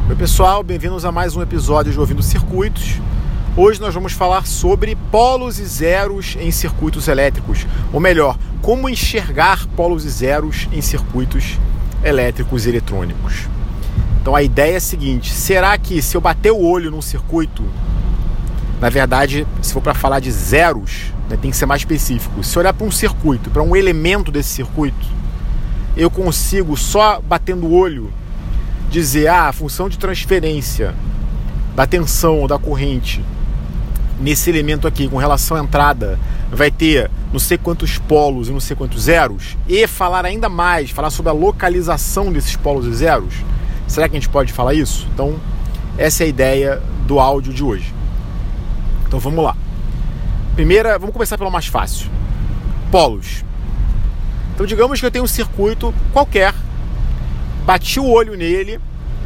Oi pessoal, bem-vindos a mais um episódio de Ouvindo Circuitos. Hoje nós vamos falar sobre polos e zeros em circuitos elétricos, ou melhor, como enxergar polos e zeros em circuitos elétricos e eletrônicos. Então a ideia é a seguinte: será que se eu bater o olho num circuito, na verdade, se for para falar de zeros, tem que ser mais específico, se eu olhar para um circuito, para um elemento desse circuito, eu consigo só batendo o olho dizer, a função de transferência da tensão ou da corrente nesse elemento aqui com relação à entrada vai ter não sei quantos polos e não sei quantos zeros, e falar ainda mais, falar sobre a localização desses polos e zeros? Será que a gente pode falar isso? Então, essa é a ideia do áudio de hoje. Então vamos lá. Vamos começar pelo mais fácil. Polos. Então digamos que eu tenho um circuito qualquer, bati o olho nele,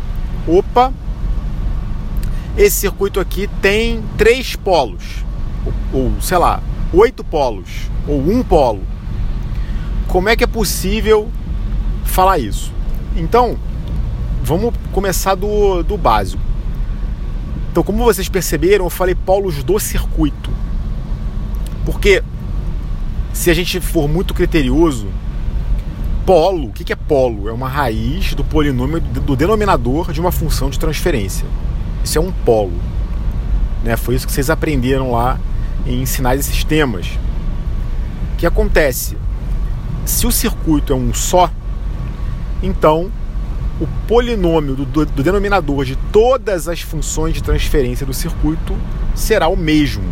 esse circuito aqui tem 3 polos, ou sei lá, 8 polos, ou 1 polo. Como é que é possível falar isso? Então, vamos começar do básico. Então, como vocês perceberam, eu falei polos do circuito. Porque, se a gente for muito criterioso, polo, o que é polo? É uma raiz do polinômio do denominador de uma função de transferência. Isso é um polo, né? Foi isso que vocês aprenderam lá em sinais e sistemas. O que acontece? Se o circuito é um só, então o polinômio do denominador de todas as funções de transferência do circuito será o mesmo,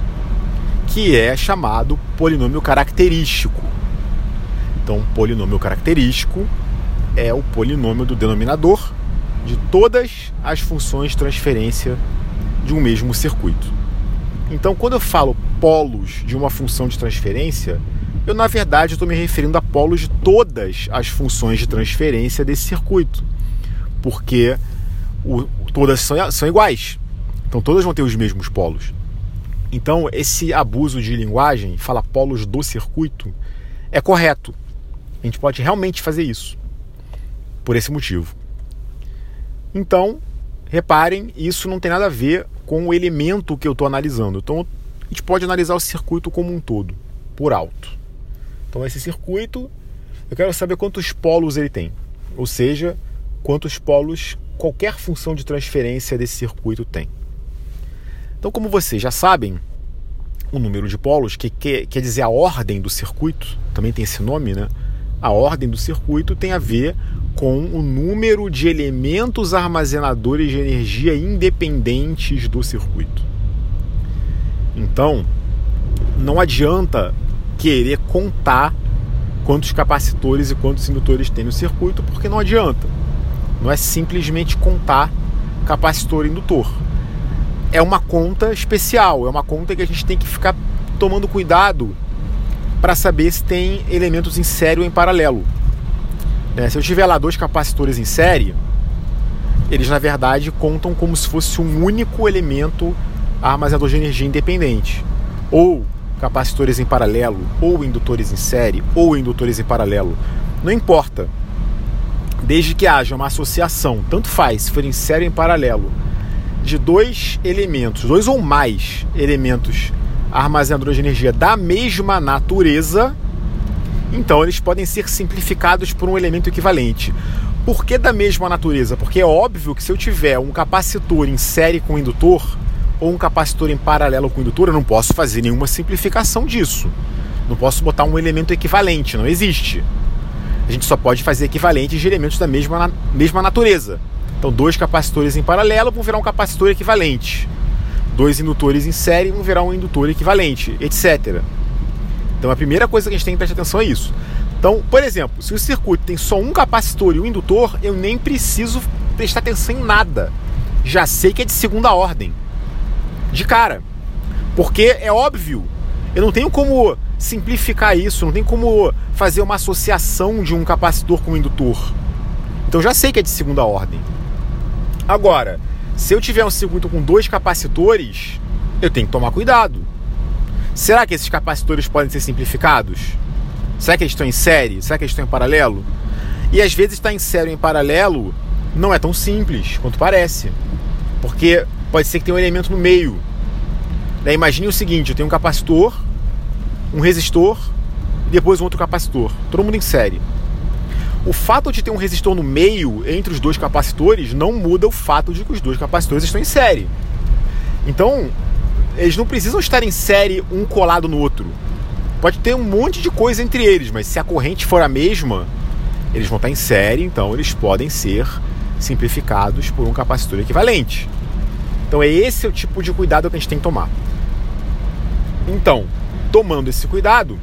que é chamado polinômio característico. Então, o polinômio característico é o polinômio do denominador de todas as funções de transferência de um mesmo circuito. Então, quando eu falo polos de uma função de transferência, eu, na verdade, estou me referindo a polos de todas as funções de transferência desse circuito, porque todas são iguais. Então, todas vão ter os mesmos polos. Então, esse abuso de linguagem, fala polos do circuito, é correto. A gente pode realmente fazer isso, por esse motivo. Então, reparem, isso não tem nada a ver com o elemento que eu estou analisando. Então, a gente pode analisar o circuito como um todo, por alto. Então, esse circuito, eu quero saber quantos polos ele tem. Ou seja, quantos polos qualquer função de transferência desse circuito tem. Então, como vocês já sabem, o número de polos, que quer dizer a ordem do circuito, também tem esse nome, né? A ordem do circuito tem a ver com o número de elementos armazenadores de energia independentes do circuito. Então, não adianta querer contar quantos capacitores e quantos indutores tem no circuito, porque não adianta. Não é simplesmente contar capacitor e indutor. É uma conta especial, é uma conta que a gente tem que ficar tomando cuidado para saber se tem elementos em série ou em paralelo. Se eu tiver lá 2 capacitores em série, eles na verdade contam como se fosse um único elemento armazenador de energia independente. Ou capacitores em paralelo, ou indutores em série, ou indutores em paralelo. Não importa. Desde que haja uma associação, tanto faz se for em série ou em paralelo, de 2 elementos, 2 ou mais elementos armazenadores de energia da mesma natureza, então eles podem ser simplificados por um elemento equivalente. Por que da mesma natureza? Porque é óbvio que se eu tiver um capacitor em série com indutor, ou um capacitor em paralelo com indutor, eu não posso fazer nenhuma simplificação disso. Não posso botar um elemento equivalente, não existe. A gente só pode fazer equivalentes de elementos da mesma natureza. Então, 2 capacitores em paralelo vão virar um capacitor equivalente. 2 indutores em série vão virar um indutor equivalente, etc. Então, a primeira coisa que a gente tem que prestar atenção é isso. Então, por exemplo, se o circuito tem só um capacitor e um indutor, eu nem preciso prestar atenção em nada. Já sei que é de segunda ordem. De cara. Porque é óbvio. Eu não tenho como simplificar isso, não tenho como fazer uma associação de um capacitor com um indutor. Então, já sei que é de segunda ordem. Agora, se eu tiver um circuito com 2 capacitores, eu tenho que tomar cuidado. Será que esses capacitores podem ser simplificados? Será que eles estão em série? Será que eles estão em paralelo? E às vezes estar em série ou em paralelo Não é tão simples quanto parece, porque pode ser que tenha um elemento no meio. Imagine o seguinte, eu tenho um capacitor, um resistor e depois um outro capacitor, todo mundo em série. O fato de ter um resistor no meio entre os dois capacitores não muda o fato de que os dois capacitores estão em série. Então, eles não precisam estar em série um colado no outro. Pode ter um monte de coisa entre eles, mas se a corrente for a mesma, eles vão estar em série, então eles podem ser simplificados por um capacitor equivalente. Então esse é o tipo de cuidado que a gente tem que tomar. Então, tomando esse cuidado,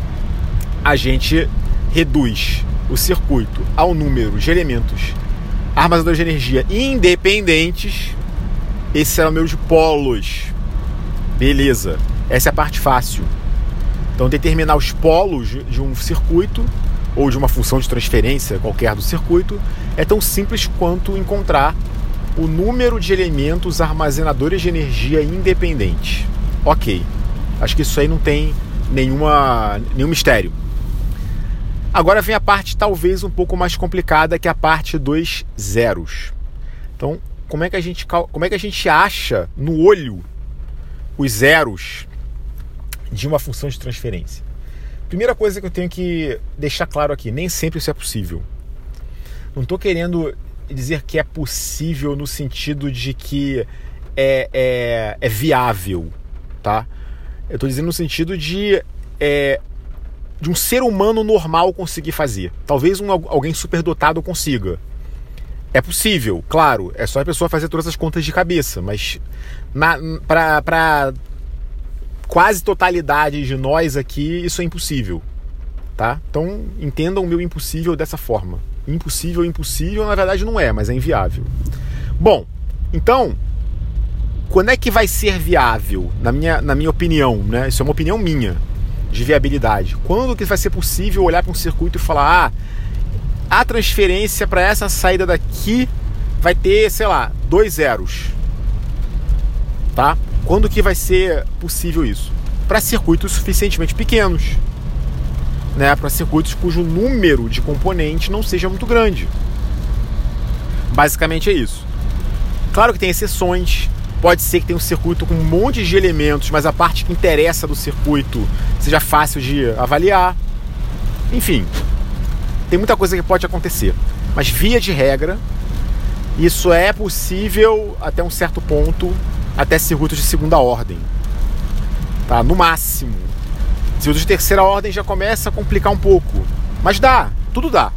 a gente reduz o circuito ao número de elementos armazenadores de energia independentes. Esse é o número de polos. Beleza, essa é a parte fácil. Então determinar os polos de um circuito ou de uma função de transferência qualquer do circuito é tão simples quanto encontrar o número de elementos armazenadores de energia independentes. Ok, acho que isso aí não tem nenhum mistério. Agora vem a parte talvez um pouco mais complicada, que é a parte dos zeros. Então, como é que a gente acha no olho os zeros de uma função de transferência? Primeira coisa que eu tenho que deixar claro aqui, nem sempre isso é possível. Não estou querendo dizer que é possível no sentido de que é viável, tá? Eu estou dizendo no sentido de um ser humano normal conseguir fazer. Talvez alguém superdotado consiga. É possível, claro, é só a pessoa fazer todas as contas de cabeça, mas para quase totalidade de nós aqui, isso é impossível, tá? Então, entendam o meu impossível dessa forma. Impossível, na verdade não é, mas é inviável. Bom, então, quando é que vai ser viável, na minha opinião, né? Isso é uma opinião minha, de viabilidade. Quando que vai ser possível olhar para um circuito e falar, a transferência para essa saída daqui vai ter, sei lá, 2 zeros, tá? Quando que vai ser possível isso? Para circuitos suficientemente pequenos, né? Para circuitos cujo número de componentes não seja muito grande. Basicamente é isso. Claro que tem exceções. Pode ser que tenha um circuito com um monte de elementos, mas a parte que interessa do circuito seja fácil de avaliar. Enfim, tem muita coisa que pode acontecer. Mas via de regra, isso é possível até um certo ponto, até circuitos de segunda ordem, tá? No máximo. Circuitos de terceira ordem já começa a complicar um pouco, mas tudo dá.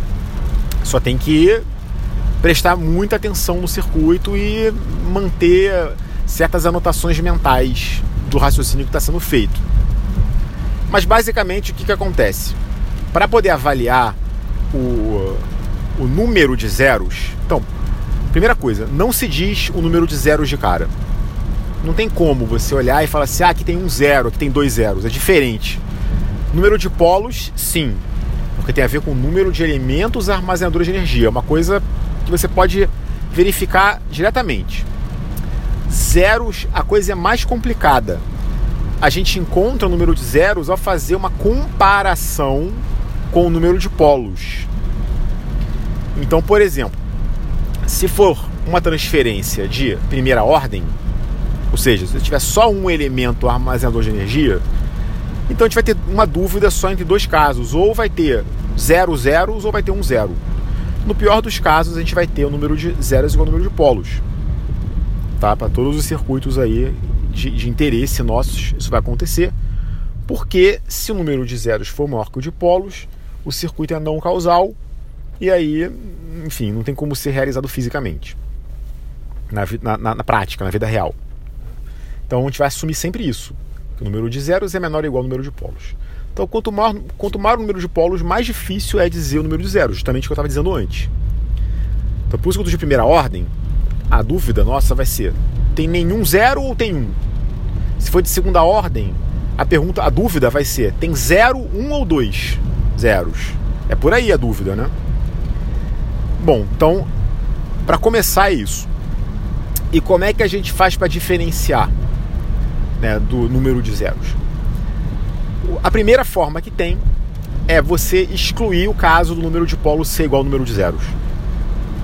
Só tem que prestar muita atenção no circuito e manter certas anotações mentais do raciocínio que está sendo feito. Mas basicamente o que acontece? Para poder avaliar o número de zeros, então, primeira coisa, não se diz o número de zeros de cara. Não tem como você olhar e falar assim, aqui tem um zero, aqui tem 2 zeros, é diferente. Número de polos, sim, porque tem a ver com o número de elementos armazenadores de energia, uma coisa que você pode verificar diretamente. Zeros, a coisa é mais complicada. A gente encontra o número de zeros ao fazer uma comparação com o número de polos. Então, por exemplo, se for uma transferência de primeira ordem, ou seja, se tiver só um elemento armazenador de energia, então a gente vai ter uma dúvida só entre 2 casos, ou vai ter 0 zeros ou vai ter 1 zero. No pior dos casos, a gente vai ter o número de zeros igual ao número de polos, tá? Para todos os circuitos aí de interesse nossos, isso vai acontecer, porque se o número de zeros for maior que o de polos, o circuito é não causal, e aí, enfim, não tem como ser realizado fisicamente, na prática, na vida real. Então a gente vai assumir sempre isso, que o número de zeros é menor ou igual ao número de polos. Então quanto maior o número de polos, mais difícil é dizer o número de zeros, justamente o que eu estava dizendo antes. Então por isso que de primeira ordem, a dúvida nossa vai ser, tem nenhum zero ou tem 1? Se for de segunda ordem, a dúvida vai ser, tem 0, 1 ou 2 zeros? É por aí a dúvida, né? Bom, então, para começar é isso. E como é que a gente faz para diferenciar, né, do número de zeros? A primeira forma que tem é você excluir o caso do número de polos ser igual ao número de zeros.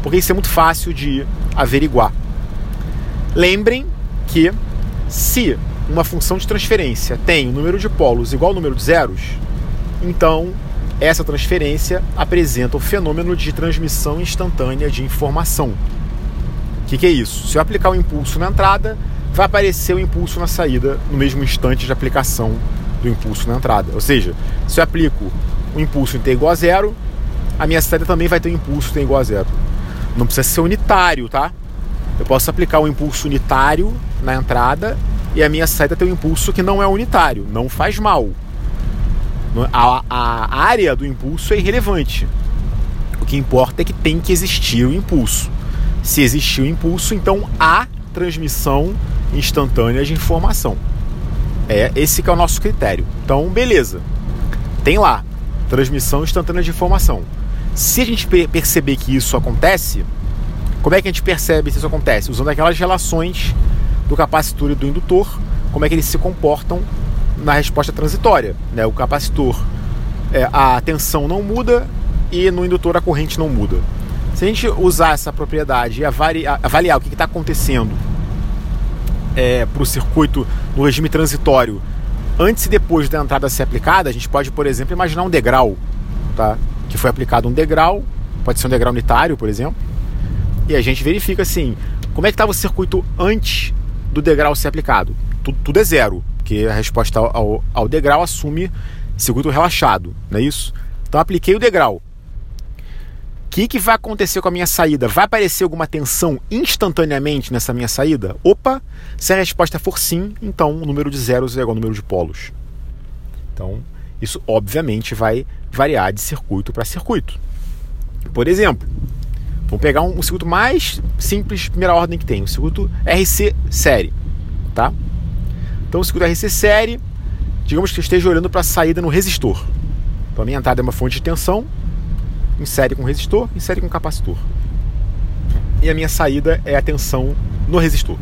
porque isso é muito fácil de averiguar. Lembrem que se uma função de transferência tem um número de polos igual ao número de zeros, então essa transferência apresenta o fenômeno de transmissão instantânea de informação. O que é isso? Se eu aplicar o impulso na entrada, vai aparecer o impulso na saída no mesmo instante de aplicação do impulso na entrada. Ou seja, se eu aplico o impulso em t igual a zero, a minha saída também vai ter um impulso em t igual a zero. Não precisa ser unitário, tá? Eu posso aplicar um impulso unitário na entrada e a minha saída tem um impulso que não é unitário, não faz mal. A área do impulso é irrelevante. O que importa é que tem que existir o impulso. Se existir o impulso, então há transmissão instantânea de informação. Esse que é o nosso critério. Então, beleza. Tem lá, transmissão instantânea de informação. Se a gente perceber que isso acontece, como é que a gente percebe se isso acontece? Usando aquelas relações do capacitor e do indutor, como é que eles se comportam na resposta transitória, né? O capacitor, a tensão não muda e no indutor a corrente não muda. Se a gente usar essa propriedade e avaliar o que está acontecendo para o circuito no regime transitório antes e depois da entrada ser aplicada, a gente pode, por exemplo, imaginar um degrau, tá? Que foi aplicado um degrau, pode ser um degrau unitário, por exemplo, e a gente verifica assim, como é que estava o circuito antes do degrau ser aplicado. Tudo é zero, porque a resposta ao degrau assume circuito relaxado, não é isso? Então apliquei o degrau. O que vai acontecer com a minha saída? Vai aparecer alguma tensão instantaneamente nessa minha saída? Opa! Se a resposta for sim, então o número de zeros é igual ao número de polos. Então, isso obviamente vai variar de circuito para circuito. Por exemplo, vamos pegar um circuito mais simples, primeira ordem que tem, o circuito RC série, tá? Então, o circuito RC série, digamos que eu esteja olhando para a saída no resistor. Então, a minha entrada é uma fonte de tensão, em série com resistor, em série com capacitor. E a minha saída é a tensão no resistor.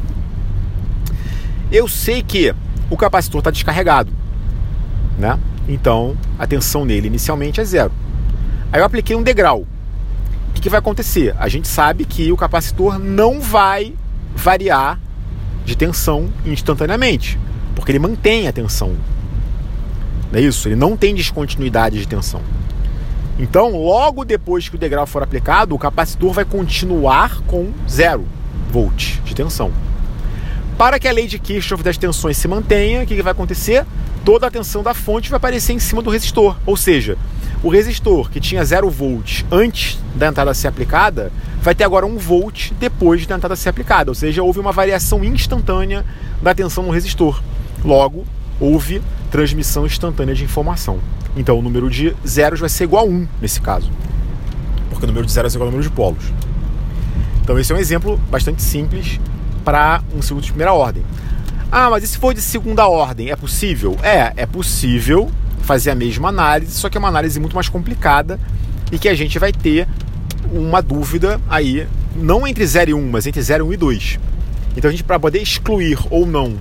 Eu sei que o capacitor está descarregado, né? Então, a tensão nele inicialmente é zero. Aí eu apliquei um degrau. O que vai acontecer? A gente sabe que o capacitor não vai variar de tensão instantaneamente, porque ele mantém a tensão. Não é isso? Ele não tem descontinuidade de tensão. Então, logo depois que o degrau for aplicado, o capacitor vai continuar com 0 volt de tensão. Para que a lei de Kirchhoff das tensões se mantenha, o que vai acontecer? Toda a tensão da fonte vai aparecer em cima do resistor. Ou seja, o resistor que tinha 0 volt antes da entrada ser aplicada, vai ter agora 1 volt depois da entrada ser aplicada. Ou seja, houve uma variação instantânea da tensão no resistor. Logo, houve transmissão instantânea de informação. Então o número de zeros vai ser igual a 1 nesse caso, porque o número de zeros é igual ao número de polos. Então esse é um exemplo bastante simples para um circuito de primeira ordem. Ah, mas e se for de segunda ordem? É possível? É possível fazer a mesma análise, só que é uma análise muito mais complicada e que a gente vai ter uma dúvida aí, não entre 0 e 1, mas entre 0, 1 e 2. Então a gente, para poder excluir ou não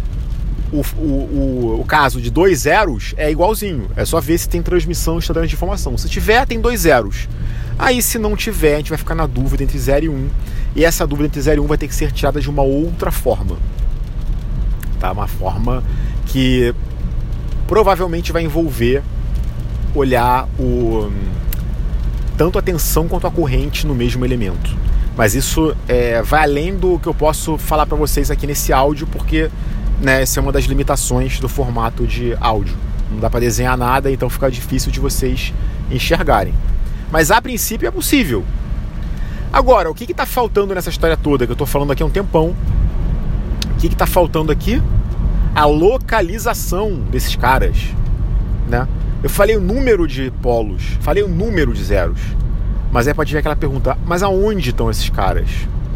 o caso de 2 zeros, é igualzinho. É só ver se tem transmissão instantânea de informação. Se tiver, tem 2 zeros. Aí, se não tiver, a gente vai ficar na dúvida entre 0 e 1. E essa dúvida entre 0 e 1 vai ter que ser tirada de uma outra forma. Tá? Uma forma que provavelmente vai envolver olhar tanto a tensão quanto a corrente no mesmo elemento. Mas isso vai além do que eu posso falar para vocês aqui nesse áudio, porque essa é uma das limitações do formato de áudio. Não dá para desenhar nada, então fica difícil de vocês enxergarem. Mas a princípio é possível. Agora, o que está faltando nessa história toda, que eu estou falando aqui há um tempão? O que está faltando aqui? A localização desses caras, né? Eu falei o número de polos, falei o número de zeros, mas aí pode vir aquela pergunta, mas aonde estão esses caras?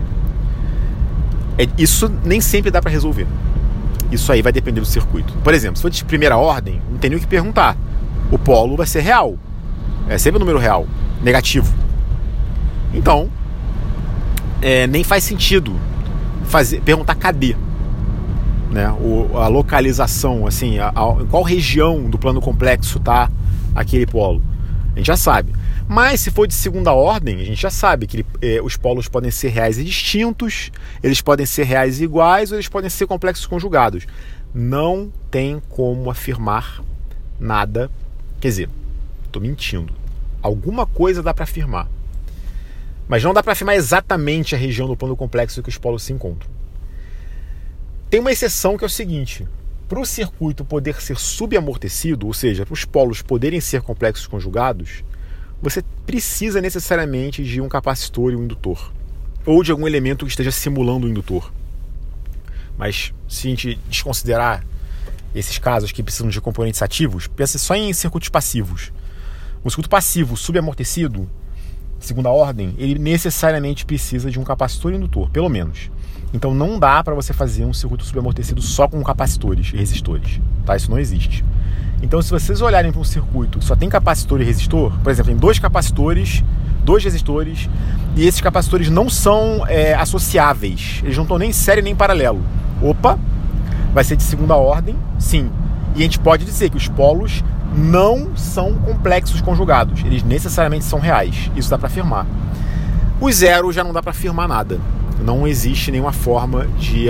Isso nem sempre dá para resolver. Isso aí vai depender do circuito. Por exemplo, se for de primeira ordem, não tem nem o que perguntar. O polo vai ser real. É sempre um número real, negativo. Então, nem faz sentido perguntar cadê, né? A localização, assim, em qual região do plano complexo está aquele polo. A gente já sabe. Mas se for de segunda ordem, a gente já sabe que os polos podem ser reais e distintos, eles podem ser reais e iguais, ou eles podem ser complexos conjugados. Não tem como afirmar nada. Quer dizer, estou mentindo. Alguma coisa dá para afirmar. Mas não dá para afirmar exatamente a região do plano complexo que os polos se encontram. Tem uma exceção que é o seguinte: para o circuito poder ser subamortecido, ou seja, para os polos poderem ser complexos conjugados, você precisa necessariamente de um capacitor e um indutor, ou de algum elemento que esteja simulando o indutor. Mas se a gente desconsiderar esses casos que precisam de componentes ativos, pense só em circuitos passivos. Um circuito passivo subamortecido, segunda ordem, ele necessariamente precisa de um capacitor e indutor, pelo menos. Então não dá para você fazer um circuito subamortecido só com capacitores e resistores, tá? Isso não existe. Então, se vocês olharem para um circuito que só tem capacitor e resistor, por exemplo, tem 2 capacitores, 2 resistores, e esses capacitores não são associáveis, eles não estão nem em série nem em paralelo. Opa, vai ser de segunda ordem, sim. E a gente pode dizer que os polos não são complexos conjugados, eles necessariamente são reais, isso dá para afirmar. Os zeros já não dá para afirmar nada, não existe nenhuma forma de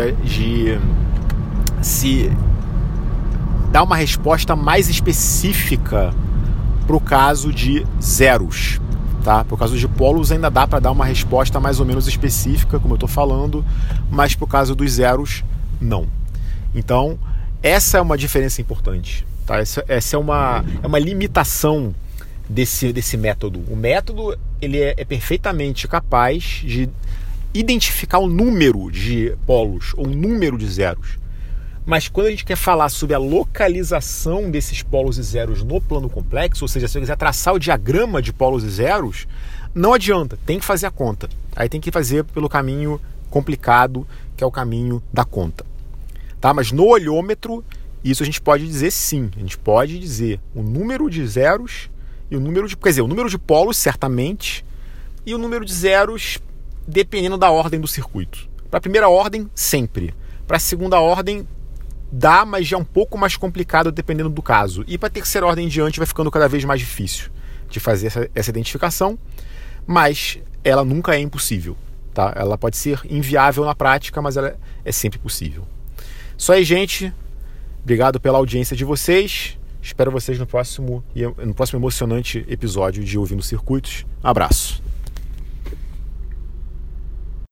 se dar uma resposta mais específica para o caso de zeros, tá? Por caso de polos ainda dá para dar uma resposta mais ou menos específica, como eu estou falando, mas por caso dos zeros, não. Então, essa é uma diferença importante, tá? Essa é uma limitação desse método. O método ele é perfeitamente capaz de identificar o número de polos ou o número de zeros. Mas quando a gente quer falar sobre a localização desses polos e zeros no plano complexo, ou seja, se eu quiser traçar o diagrama de polos e zeros, não adianta, tem que fazer a conta. Aí tem que fazer pelo caminho complicado, que é o caminho da conta. Tá? Mas no olhômetro, isso a gente pode dizer sim. A gente pode dizer o número de zeros e o número de... Quer dizer, o número de polos, certamente, e o número de zeros, dependendo da ordem do circuito. Para a primeira ordem, sempre. Para a segunda ordem, dá, mas já é um pouco mais complicado dependendo do caso. E para a terceira ordem em diante vai ficando cada vez mais difícil de fazer essa identificação, mas ela nunca é impossível. Tá? Ela pode ser inviável na prática, mas ela é sempre possível. Isso aí, gente. Obrigado pela audiência de vocês. Espero vocês no próximo emocionante episódio de Ouvindo Circuitos. Um abraço.